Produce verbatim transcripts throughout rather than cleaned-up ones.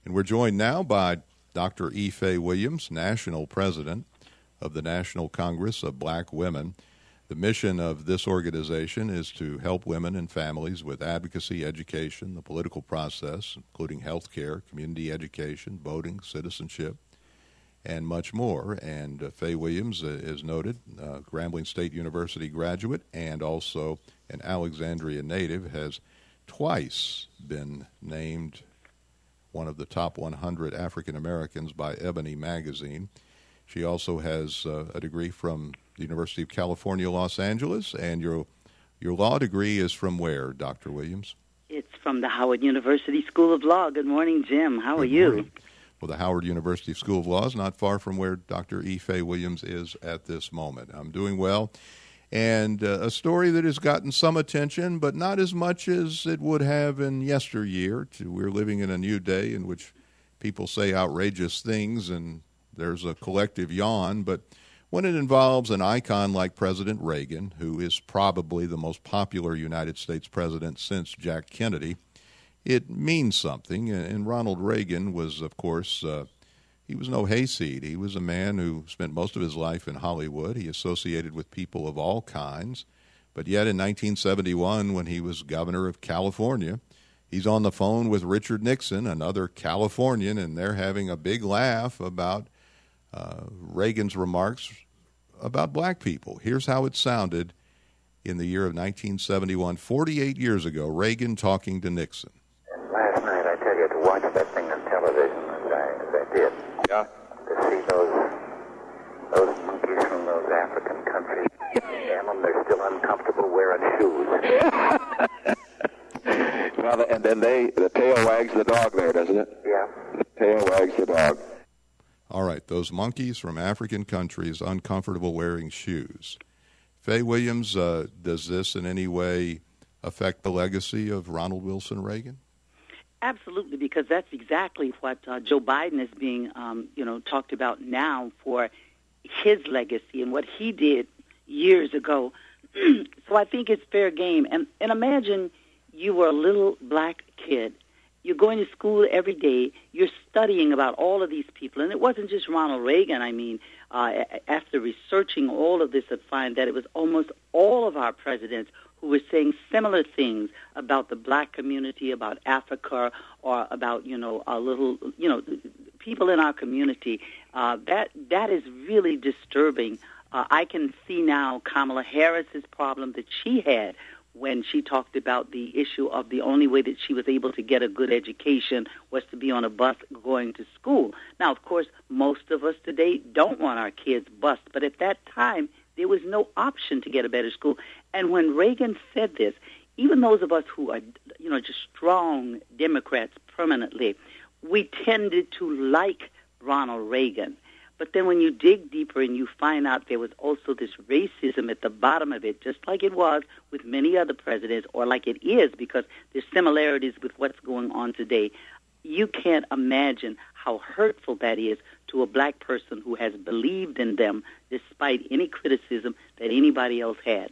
And we're joined now by Doctor E. Fay Williams, National President of the National Congress of Black Women. The mission of this organization is to help women and families with advocacy, education, the political process, including health care, community education, voting, citizenship, and much more. And uh, Fay Williams uh, is noted, uh, Grambling State University graduate and also an Alexandria native, has twice been named one of the top one hundred African Americans by Ebony magazine. She also has uh, a degree from the University of California, Los Angeles, and your your law degree is from where, Doctor Williams? It's from the Howard University School of Law. Good morning, Jim. How Good are you? Morning. Well, the Howard University School of Law is not far from where Doctor E. Fay Williams is at this moment. I'm doing well. And uh, a story that has gotten some attention, but not as much as it would have in yesteryear. We're living in a new day in which people say outrageous things, and there's a collective yawn. But when it involves an icon like President Reagan, who is probably the most popular United States president since Jack Kennedy, it means something. And Ronald Reagan was, of course, uh, he was no hayseed. He was a man who spent most of his life in Hollywood. He associated with people of all kinds. But yet in nineteen seventy-one, when he was governor of California, he's on the phone with Richard Nixon, another Californian, and they're having a big laugh about uh, Reagan's remarks about black people. Here's how it sounded in the year of nineteen seventy-one, forty-eight years ago, Reagan talking to Nixon. Last night, I tell you, to watch that thing on television, as I, as I did, yeah. to see those those monkeys from those African countries, damn them, they're still uncomfortable wearing shoes. Well, and then they, the tail wags the dog there, doesn't it? Yeah. The tail wags the dog. All right, those monkeys from African countries uncomfortable wearing shoes. Fay Williams, uh, does this in any way affect the legacy of Ronald Wilson Reagan? Absolutely, because that's exactly what uh, Joe Biden is being, um, you know, talked about now for his legacy and what he did years ago. So I think it's fair game. And, and imagine you were a little black kid. You're going to school every day. You're studying about all of these people. And it wasn't just Ronald Reagan. I mean, uh, after researching all of this, I find that it was almost all of our presidents who were saying similar things about the black community, about Africa, or about, you know, a little, you know, people in our community. Uh, that that is really disturbing. Uh, I can see now Kamala Harris's problem that she had when she talked about the issue of the only way that she was able to get a good education was to be on a bus going to school. Now, of course, most of us today don't want our kids bused, but at that time, there was no option to get a better school. And when Reagan said this, even those of us who are, you know, just strong Democrats permanently, we tended to like Ronald Reagan. But then when you dig deeper and you find out there was also this racism at the bottom of it, just like it was with many other presidents, or like it is because there's similarities with what's going on today, you can't imagine how hurtful that is to a black person who has believed in them despite any criticism that anybody else had.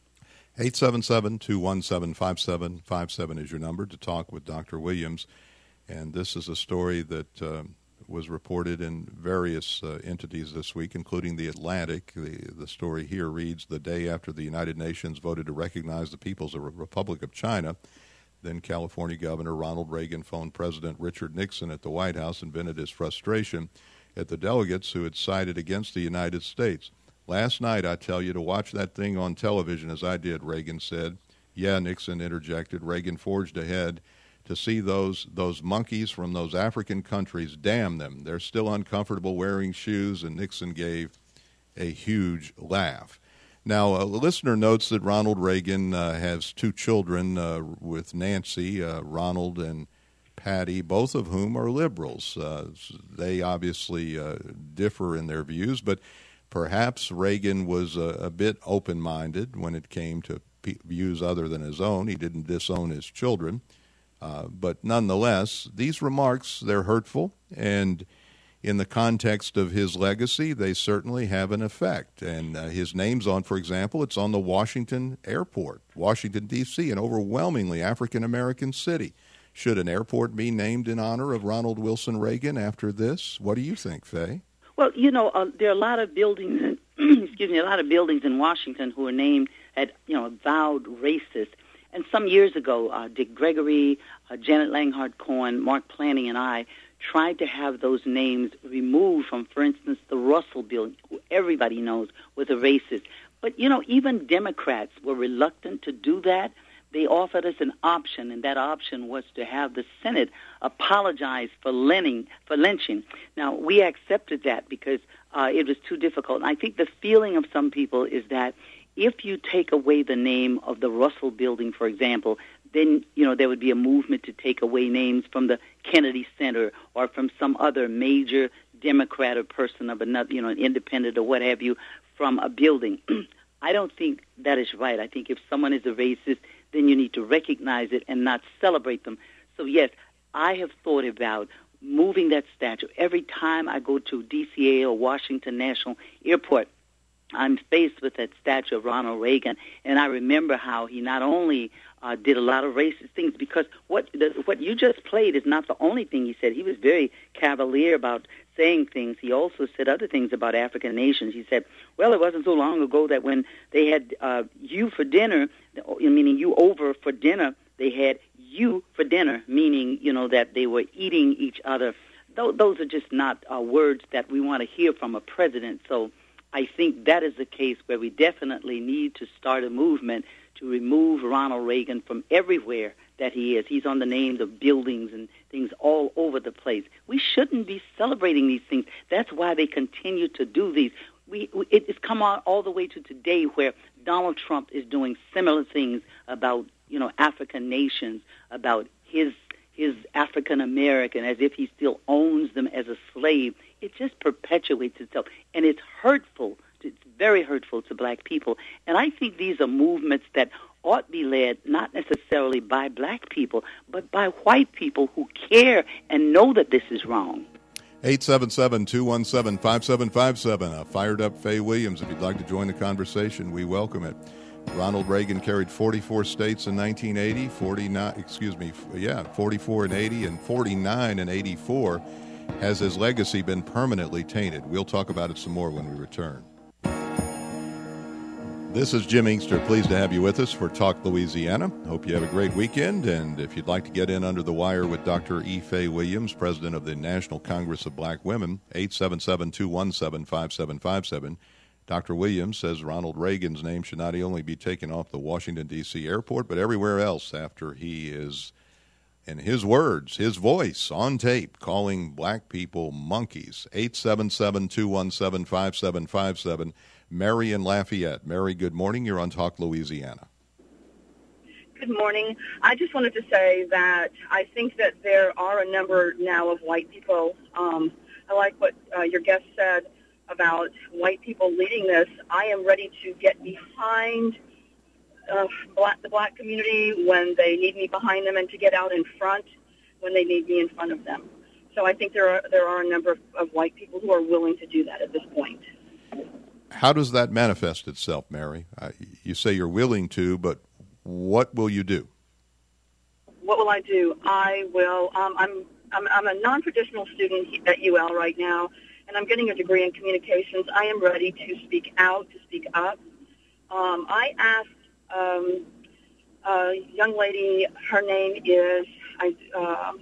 eight seven seven, two one seven, five seven five seven is your number to talk with Doctor Williams. And this is a story that uh, was reported in various uh, entities this week, including The Atlantic. The, the story here reads, the day after the United Nations voted to recognize the People's Republic of China, then California Governor Ronald Reagan phoned President Richard Nixon at the White House and vented his frustration at the delegates who had sided against the United States. Last night, I tell you, to watch that thing on television as I did, Reagan said. Yeah, Nixon interjected. Reagan forged ahead. To see those those monkeys from those African countries, damn them. They're still uncomfortable wearing shoes, and Nixon gave a huge laugh. Now, a listener notes that Ronald Reagan uh, has two children uh, with Nancy, uh, Ronald and Patty, both of whom are liberals. Uh, they obviously uh, differ in their views, but perhaps Reagan was a, a bit open-minded when it came to p- views other than his own. He didn't disown his children. Uh, but nonetheless, these remarks, they're hurtful, and in the context of his legacy, they certainly have an effect. And uh, his name's on, for example, it's on the Washington airport, Washington, D C, an overwhelmingly African-American city. Should an airport be named in honor of Ronald Wilson Reagan after this? What do you think, Faye? Well, you know, uh, there are a lot of buildings, excuse me, a lot of buildings in Washington who are named at, you know, avowed racist. And some years ago, uh, Dick Gregory, uh, Janet Langhart Cohen, Mark Planning, and I tried to have those names removed from, for instance, the Russell Building, who everybody knows was a racist. But, you know, even Democrats were reluctant to do that. They offered us an option, and that option was to have the Senate apologize for lynching. For lynching. Now, we accepted that because uh, it was too difficult. And I think the feeling of some people is that if you take away the name of the Russell Building, for example, then, you know, there would be a movement to take away names from the Kennedy Center or from some other major Democrat or person of another, you know, an independent or what have you, from a building. I don't think that is right. I think if someone is a racist, then you need to recognize it and not celebrate them. So, yes, I have thought about moving that statue. Every time I go to D C A or Washington National Airport, I'm faced with that statue of Ronald Reagan, and I remember how he not only uh, did a lot of racist things, because what the, what you just played is not the only thing he said. He was very cavalier about saying things. He also said other things about African nations. He said, well, it wasn't so long ago that when they had uh, you for dinner, meaning you over for dinner, they had you for dinner, meaning, you know, that they were eating each other. Th- those are just not uh, words that we want to hear from a president. So I think that is the case where we definitely need to start a movement to remove Ronald Reagan from everywhere that he is. He's on the names of buildings and things all over the place. We shouldn't be celebrating these things. That's why they continue to do these. We, it, it's come on all the way to today where Donald Trump is doing similar things about, you know, African nations, about his his African American, as if he still owns them as a slave. It just perpetuates itself, and it's hurtful. It's very hurtful to black people. And I think these are movements that ought to be led not necessarily by black people, but by white people who care and know that this is wrong. eight seven seven, two one seven, five seven five seven. A fired up Faye Williams. If you'd like to join the conversation, we welcome it. Ronald Reagan carried forty-four states in nineteen eighty, forty-nine, excuse me, yeah, forty-four in eighty, and forty-nine in eighty-four. Has his legacy been permanently tainted? We'll talk about it some more when we return. This is Jim Inkster. Pleased to have you with us for Talk Louisiana. Hope you have a great weekend. And if you'd like to get in under the wire with Doctor E. Faye Williams, president of the National Congress of Black Women, eight seven seven, two one seven, five seven five seven. Doctor Williams says Ronald Reagan's name should not only be taken off the Washington, D C airport, but everywhere else after he is, in his words, his voice on tape, calling black people monkeys. eight seven seven, two one seven, five seven five seven. Mary in Lafayette. Mary, good morning. You're on Talk Louisiana. Good morning. I just wanted to say that I think that there are a number now of white people. Um, I like what uh, your guest said about white people leading this. I am ready to get behind uh, black, the black community when they need me behind them, and to get out in front when they need me in front of them. So I think there are there are a number of, of white people who are willing to do that at this point. How does that manifest itself, Mary? Uh, you say you're willing to, but what will you do? What will I do? I will. Um, I'm, I'm I'm a non-traditional student at U L right now, and I'm getting a degree in communications. I am ready to speak out, to speak up. Um, I asked um, a young lady. Her name is I. Uh,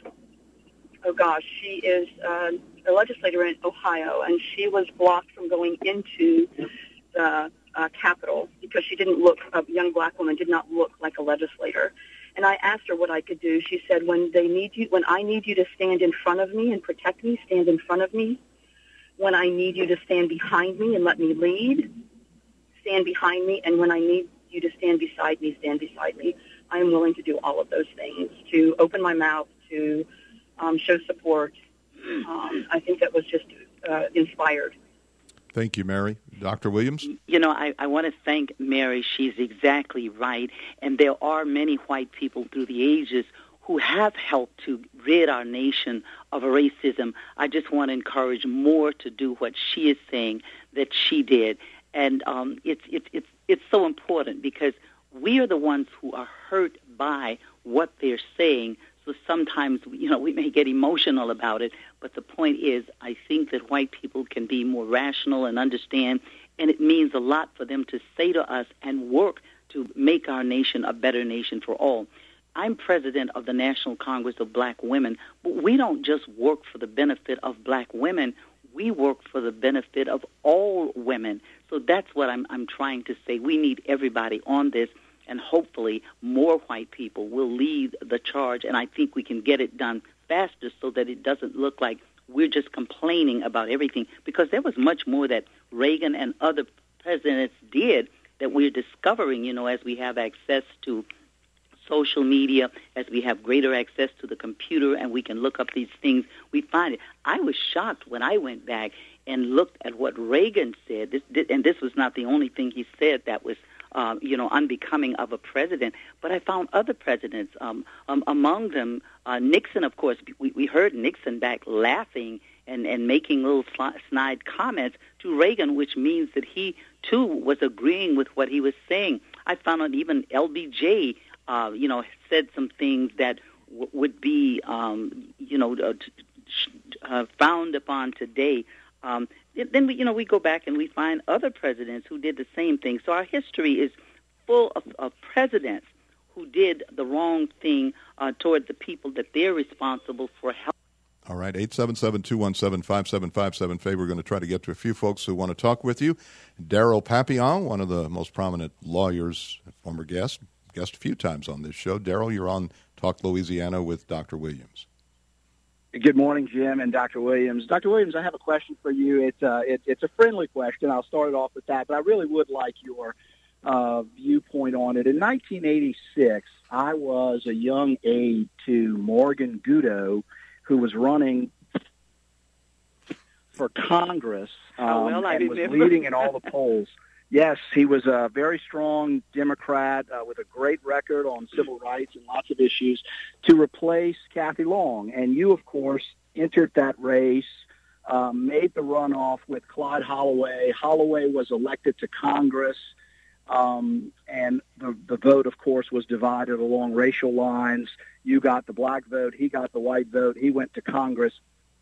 oh gosh, she is. Uh, a legislator in Ohio, and she was blocked from going into the uh, Capitol because she didn't look, a young black woman did not look like a legislator. And I asked her what I could do. She said, when they need you, when I need you to stand in front of me and protect me, stand in front of me. When I need you to stand behind me and let me lead, stand behind me. And when I need you to stand beside me, stand beside me. I am willing to do all of those things, to open my mouth, to um, show support. Um, I think that was just uh, inspired. Thank you, Mary. Doctor Williams? You know, I, I want to thank Mary. She's exactly right. And there are many white people through the ages who have helped to rid our nation of racism. I just want to encourage more to do what she is saying that she did. And um, it's, it's, it's, it's so important because we are the ones who are hurt by what they're saying. So sometimes, you know, we may get emotional about it, but the point is, I think that white people can be more rational and understand, and it means a lot for them to say to us and work to make our nation a better nation for all. I'm president of the National Congress of Black Women, but we don't just work for the benefit of black women. We work for the benefit of all women. So that's what I'm, I'm trying to say. We need everybody on this, and hopefully more white people will lead the charge, and I think we can get it done faster so that it doesn't look like we're just complaining about everything, because there was much more that Reagan and other presidents did that we're discovering, you know, as we have access to social media, as we have greater access to the computer and we can look up these things, we find it. I was shocked when I went back and looked at what Reagan said, this, and this was not the only thing he said that was Uh, you know, unbecoming of a president. But I found other presidents, um, um, among them, uh, Nixon, of course. We, we heard Nixon back laughing and, and making little snide comments to Reagan, which means that he, too, was agreeing with what he was saying. I found out even L B J, uh, you know, said some things that w- would be, um, you know, uh, uh, frowned upon today. Um, then we, you know, we go back and we find other presidents who did the same thing. So our history is full of, of presidents who did the wrong thing uh, toward the people that they're responsible for helping. All right, eight seven seven, two one seven, five seven five seven. Faye, we're going to try to get to a few folks who want to talk with you. Daryl Papillon, one of the most prominent lawyers, former guest, guest a few times on this show. Daryl, you're on Talk Louisiana with Doctor Williams. Good morning, Jim and Doctor Williams. Doctor Williams, I have a question for you. It's uh, it, it's a friendly question. I'll start it off with that, but I really would like your uh, viewpoint on it. In nineteen eighty-six, I was a young aide to Morgan Goudeau, who was running for Congress um, oh, well, I and was remember. leading in all the polls. Yes, he was a very strong Democrat uh, with a great record on civil rights and lots of issues to replace Kathy Long. And you, of course, entered that race, um, made the runoff with Clyde Holloway. Holloway was elected to Congress, um, and the, the vote, of course, was divided along racial lines. You got the black vote. He got the white vote. He went to Congress.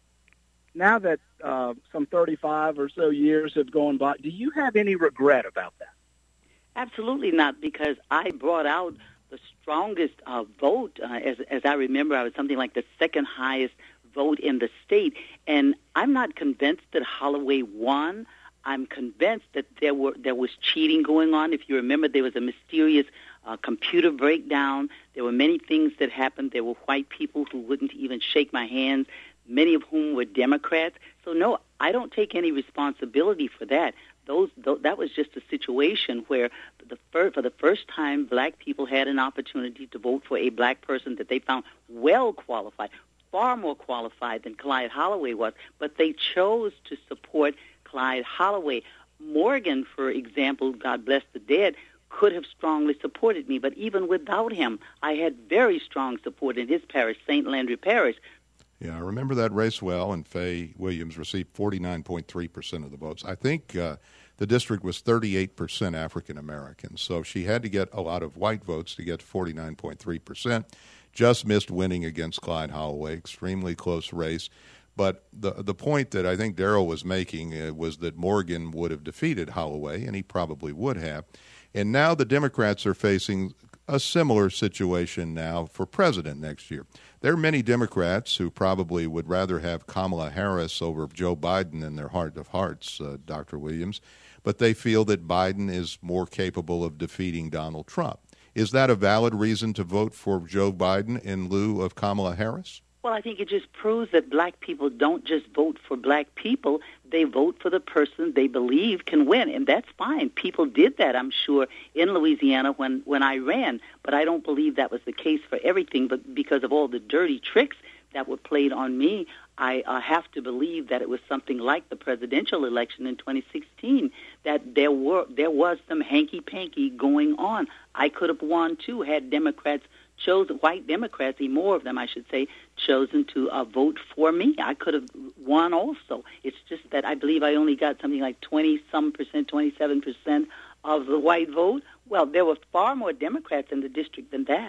Now that uh, some thirty-five or so years have gone by, do you have any regret about that? Absolutely not, because I brought out the strongest uh, vote. Uh, as, as I remember, I was something like the second highest vote in the state. And I'm not convinced that Holloway won. I'm convinced that there were there was cheating going on. If you remember, there was a mysterious uh, computer breakdown. There were many things that happened. There were white people who wouldn't even shake my hand, many of whom were Democrats. So, no, I don't take any responsibility for that. Those, th- that was just a situation where the fir- for the first time, black people had an opportunity to vote for a black person that they found well qualified, far more qualified than Clyde Holloway was, but they chose to support Clyde Holloway. Morgan, for example, God bless the dead, could have strongly supported me, but even without him, I had very strong support in his parish, Saint Landry Parish. Yeah, I remember that race well, and Faye Williams received forty-nine point three percent of the votes. I think uh, the district was thirty-eight percent African-American, so she had to get a lot of white votes to get to forty-nine point three percent. Just missed winning against Clyde Holloway, extremely close race. But the the point that I think Daryl was making uh, was that Morgan would have defeated Holloway, and he probably would have. And now the Democrats are facing a similar situation now for president next year. There are many Democrats who probably would rather have Kamala Harris over Joe Biden in their heart of hearts, uh, Doctor Williams, but they feel that Biden is more capable of defeating Donald Trump. Is that a valid reason to vote for Joe Biden in lieu of Kamala Harris? Well, I think it just proves that black people don't just vote for black people. They vote for the person they believe can win, and that's fine. People did that, I'm sure, in Louisiana when, when I ran, but I don't believe that was the case for everything. But because of all the dirty tricks that were played on me, I uh, have to believe that it was something like the presidential election in twenty sixteen, that there were there was some hanky-panky going on. I could have won, too, had Democrats chosen, white Democrats, more of them, I should say, chosen to uh, vote for me. I could have won also. It's just that I believe I only got something like twenty-some percent, twenty-seven percent of the white vote. Well, there were far more Democrats in the district than that.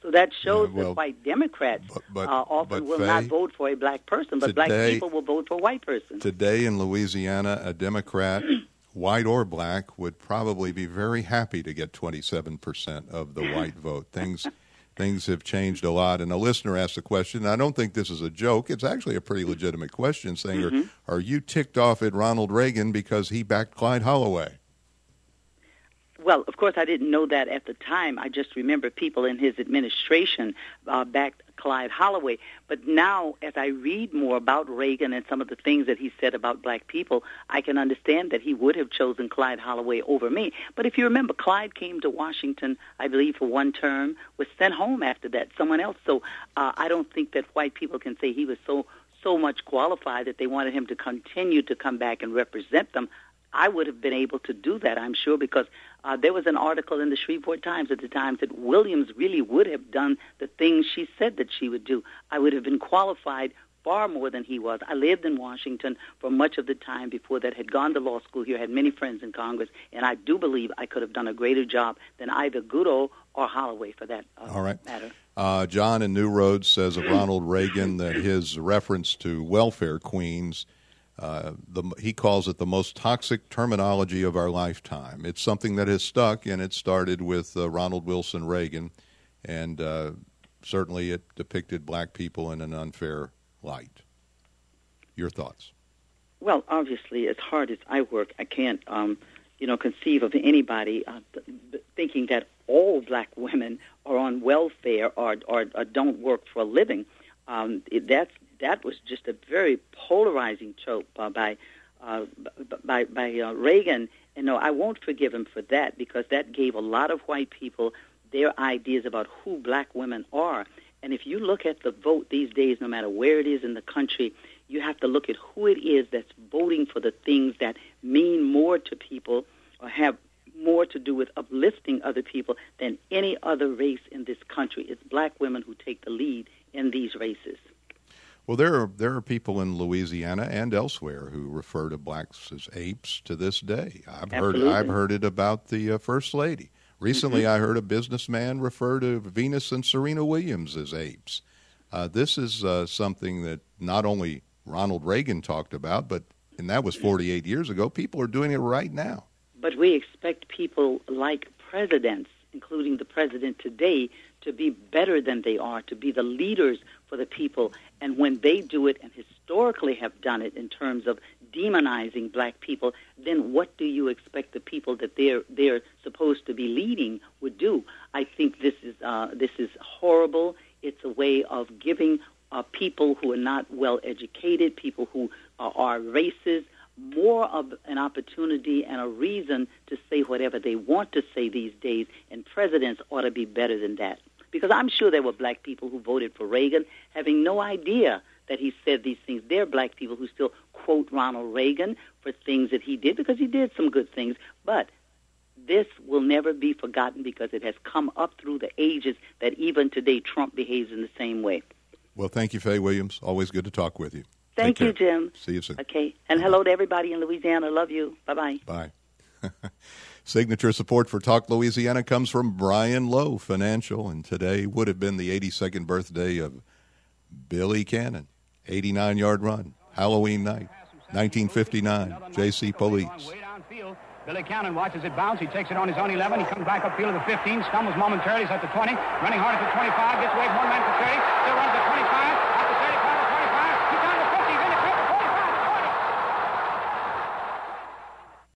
So that shows Yeah, well, that white Democrats but- but- uh, often but, will Faye, not vote for a black person, but black today- people will vote for a white person. Today in Louisiana, a Democrat, white or black, would probably be very happy to get twenty-seven percent of the white vote. Things things have changed a lot. And a listener asked a question, and I don't think this is a joke. It's actually a pretty legitimate question, saying, Mm-hmm. are, are you ticked off at Ronald Reagan because he backed Clyde Holloway? Well, of course, I didn't know that at the time. I just remember people in his administration uh, backed Clyde Holloway. But now, as I read more about Reagan and some of the things that he said about black people, I can understand that he would have chosen Clyde Holloway over me. But if you remember, Clyde came to Washington, I believe, for one term, was sent home after that, someone else. So uh, I don't think that white people can say he was so so much qualified that they wanted him to continue to come back and represent them. I would have been able to do that, I'm sure, because uh, there was an article in the Shreveport Times at the time that Williams really would have done the things she said that she would do. I would have been qualified far more than he was. I lived in Washington for much of the time before that, had gone to law school here, had many friends in Congress, and I do believe I could have done a greater job than either Goodall or Holloway, for that uh, All right. matter. Uh, John in New Road says of Ronald Reagan that his reference to welfare queens, Uh, the, he calls it the most toxic terminology of our lifetime. It's something that has stuck, and it started with uh, Ronald Wilson Reagan, and uh, certainly it depicted black people in an unfair light. Your thoughts? Well, obviously, as hard as I work, I can't, um, you know, conceive of anybody uh, th- th- thinking that all black women are on welfare or, or, or don't work for a living. Um, it, that's That was just a very polarizing trope uh, by uh, by, by uh, Reagan. And no, I won't forgive him for that, because that gave a lot of white people their ideas about who black women are. And if you look at the vote these days, no matter where it is in the country, you have to look at who it is that's voting for the things that mean more to people or have more to do with uplifting other people than any other race in this country. It's black women who take the lead in these races. Well, there are there are people in Louisiana and elsewhere who refer to blacks as apes to this day. I've Absolutely. heard I've heard it about the uh, First Lady. Recently, mm-hmm. I heard a businessman refer to Venus and Serena Williams as apes. Uh, this is uh, something that not only Ronald Reagan talked about, but and that was forty-eight years ago. People are doing it right now. But we expect people like presidents, including the president today, to be better than they are, to be the leaders for the people. And when they do it, and historically have done it in terms of demonizing black people, then what do you expect the people that they're they're supposed to be leading would do? I think this is uh, this is horrible. It's a way of giving uh, people who are not well educated, people who uh, are racist, more of an opportunity and a reason to say whatever they want to say these days, and presidents ought to be better than that. Because I'm sure there were black people who voted for Reagan having no idea that he said these things. There are black people who still quote Ronald Reagan for things that he did, because he did some good things. But this will never be forgotten, because it has come up through the ages that even today Trump behaves in the same way. Well, thank you, Faye Williams. Always good to talk with you. Thank you, Jim. See you soon. Okay. And hello to everybody in Louisiana. Love you. Bye-bye. Bye. Signature support for Talk Louisiana comes from Brian Lowe Financial, and today would have been the eighty-second birthday of Billy Cannon. eighty-nine-yard run, Halloween night, nineteen fifty-nine, J C Police. Billy Cannon watches it bounce. He takes it on his own eleven. He comes back upfield to the fifteen, stumbles momentarily. He's at the twenty, running hard at the twenty-five, gets away from one man for thirty, still runs at twenty-five.